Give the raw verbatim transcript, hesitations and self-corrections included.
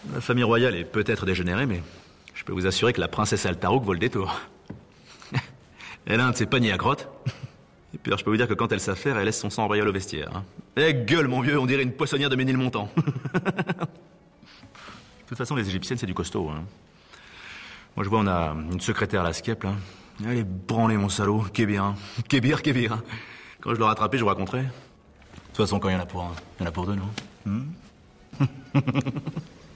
La famille royale est peut-être dégénérée, mais je peux vous assurer que la princesse Altarouk vaut le détour. Elle a un de ses paniers à crottes. Et puis alors, je peux vous dire que quand elle s'affaire, elle laisse son sang royal au vestiaire. Hein. Eh gueule, mon vieux, on dirait une poissonnière de Ménilmontant. De toute façon, les Égyptiennes, c'est du costaud. Hein. Moi, je vois, on a une secrétaire à la Skiep, là. Elle est branlée, mon salaud. Kébir. Kébir, Kébir. Quand je l'aurai rattrapé, je vous raconterai. De toute façon, quand il y en a pour un, il y en a pour deux, non hmm.